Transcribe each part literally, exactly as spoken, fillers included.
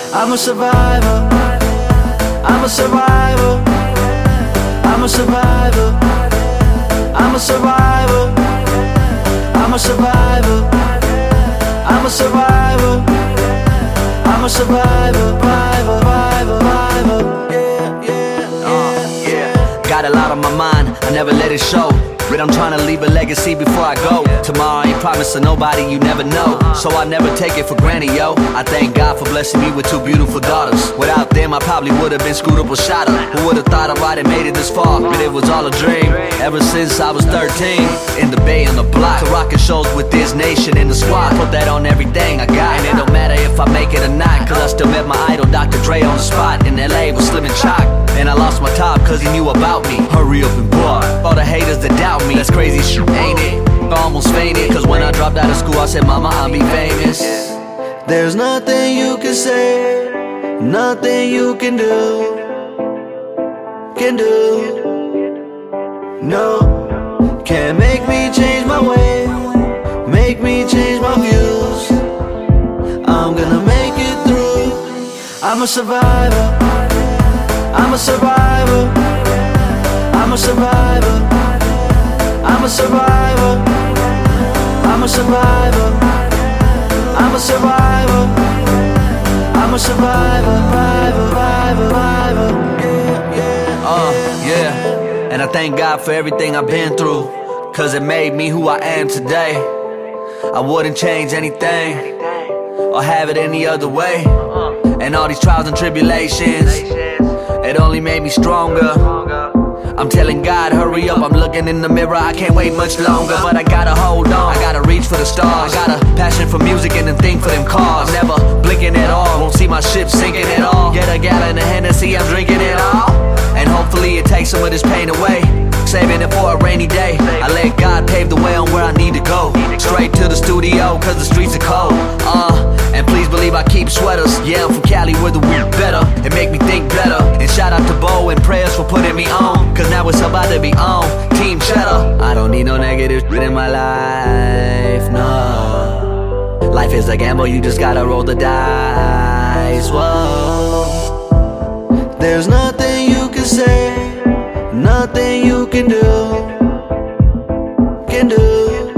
I'm a survivor. I'm a survivor. I'm a survivor. I'm a survivor. I'm a survivor. I'm a survivor. I'm a survivor. Survivor, survivor, survivor. Yeah, yeah, yeah, yeah. Got a lot on my mind, I never let it show. But I'm trying to leave a legacy before I go. Tomorrow ain't promised to nobody, you never know. So I never take it for granted, yo. I thank God for blessing me with two beautiful daughters. Without them, I probably would've been screwed up or shot up. Who would've thought I might have made it this far? But it was all a dream, ever since I was thirteen. In the Bay, on the block, to rockin' shows with this nation in the squad. Put that on everything I got. And it don't matter if I make it or not, cause I still met my idol, Doctor Dre, on the spot. In L A with Slim and Chalk. And I lost my top cause he knew about me. Hurry up and boy, all the haters that doubt me. That's crazy shit, ain't it? I almost fainted, cause when I dropped out of school I said, Mama, I'll be famous. There's nothing you can say, nothing you can do, can do. No, can't make me change my way, make me change my views. I'm gonna make it through. I'm a survivor. I'm a survivor. I'm a survivor. I'm a survivor. I'm a survivor. I'm a survivor. I'm a survivor. Survivor, survivor, survivor. Yeah, yeah, uh, yeah. And I thank God for everything I've been through, cause it made me who I am today. I wouldn't change anything or have it any other way. And all these trials and tribulations, it only made me stronger. I'm telling God, hurry up, I'm looking in the mirror, I can't wait much longer. But I gotta hold on, I gotta reach for the stars. I got a passion for music and a thing for them cars. I'm never blinking at all, won't see my ship sinking at all. Get a gallon of Hennessy, I'm drinking it all. And hopefully it takes some of this pain away, saving it for a rainy day. I let God pave the way on where I need to go. Straight to the studio, cause the streets are cold. Uh, and please believe I keep sweaters. Yeah, I'm from Cali where the weed better, it make me think better. And shout out to Bo and prayers for putting me on, cause now it's about to be on Team Cheddar. I don't need no negative shit in my life, no. Life is a gamble, you just gotta roll the dice, whoa. There's nothing you can say, nothing you can do, can do.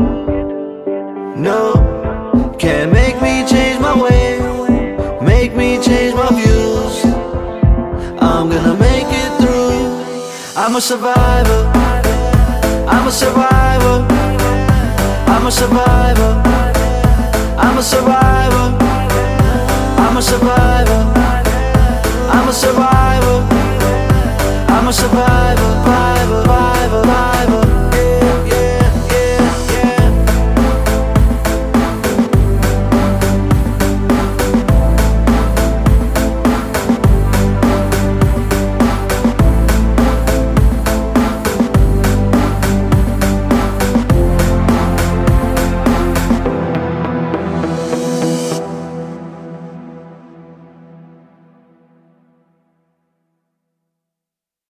No, can't make me change my way, make me change my views. I'm gonna make it through. I'm a survivor. I'm a survivor. I'm a survivor. I'm a survivor. I'm a survivor. I'm a survivor. I'm a survivor, survivor.